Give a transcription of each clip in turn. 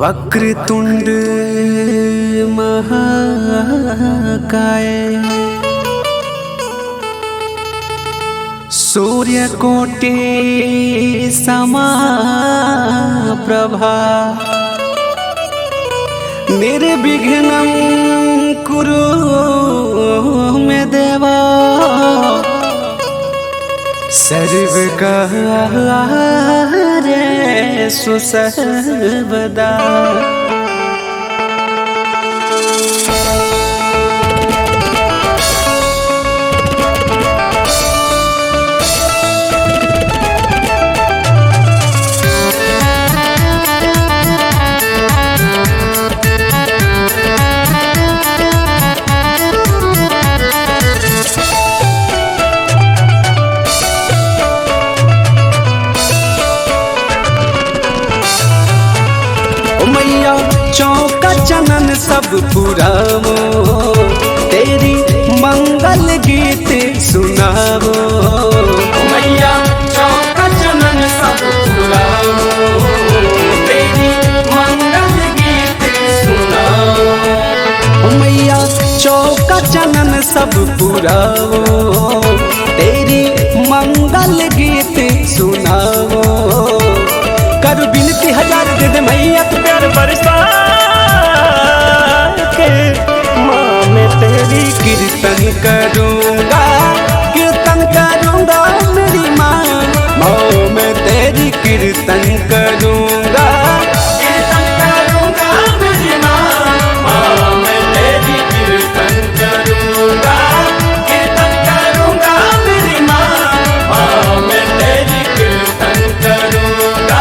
वक्रतुंड महाकाय सूर्यकोटि समप्रभा निर्विघ्नं कुरु मे देवा सर्वकार्येषु सर्वदा। मैया चौका चनन सब पुरावो, तेरी मंगल गीत सुनावो। मैया चौका चनन सब पुरावो, तेरी मंगल गीत सुनावो। मैया चौका चनन सब पुरावो, तेरी मंगल गीत सुनावो। करू बिनती हजार दे दे मैया तू प्यार बरसा के। माँ मैं तेरी कीर्तन करूँगा, कीर्तन करूँगा मेरी माँ। माँ मैं तेरी कीर्तन करूँगा, कीर्तन करूँगा मेरी माँ। माँ मैं तेरी कीर्तन करूँगा, कीर्तन करूँगा मेरी माँ। माँ मैं तेरी कीर्तन करूँगा।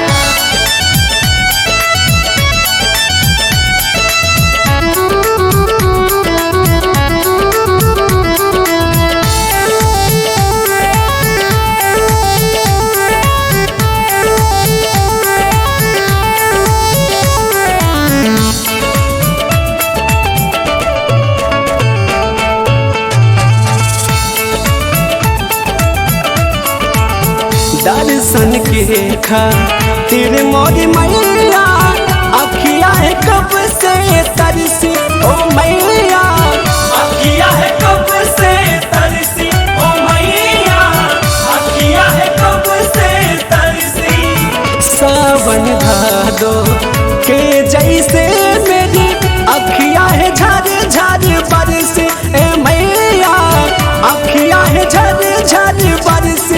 दर्शन के खातिर मोरी मैया अखिया है कब से तरसी। ओ मैया अखिया है कब से तरसी। ओ मैया अखिया है कब से तरसी। सावन भादो के जैसे मेरी अखिया है झर झर बरसी। ए मैया अखिया है झर झर बरसी।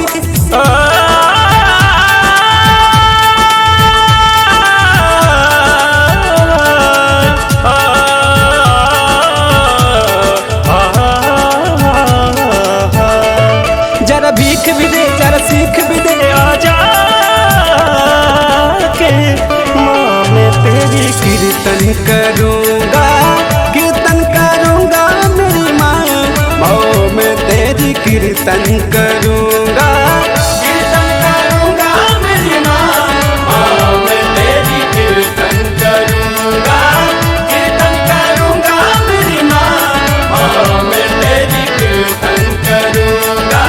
जरा भीख भी दे, जरा सीख भी दे आजा के। माँ मैं तेरी कीर्तन करूँगा, कीर्तन करूँगा मेरी माँ। माँ मैं तेरी कीर्तन करूँगा, कीर्तन करूँगा मेरी माँ। माँ मैं तेरी कीर्तन करूँगा, कीर्तन करूँगा मेरी माँ। माँ मैं तेरी कीर्तन करूँगा।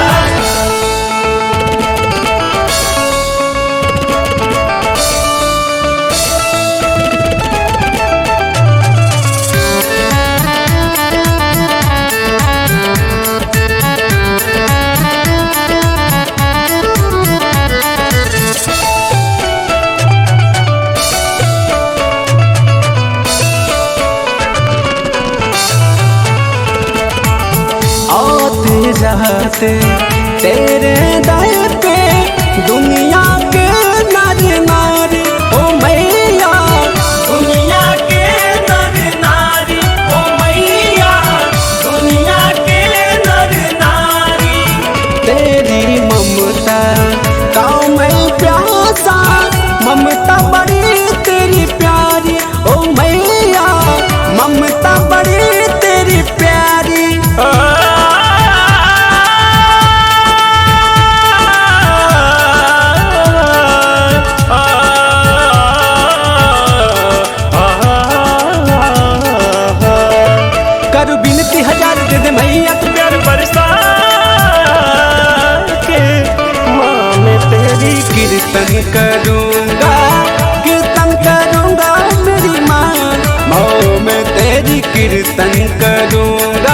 जाते तेरे दर पे दुनिया के नर नारी। ओ मैया दुनिया के नर नारी। ओ मैया दुनिया के नर नारी। तेरी ममता का मैं प्यासा, ममता बड़ी तेरी प्यारी। ओ मैया ममता बड़ी तेरी प्यारी। करू बिनती हजार दे दे मैया तू प्यार बरसा के। माँ मैं तेरी कीर्तन करूँगा, कीर्तन करूँगा मैं तेरी कीर्तन करूँगा।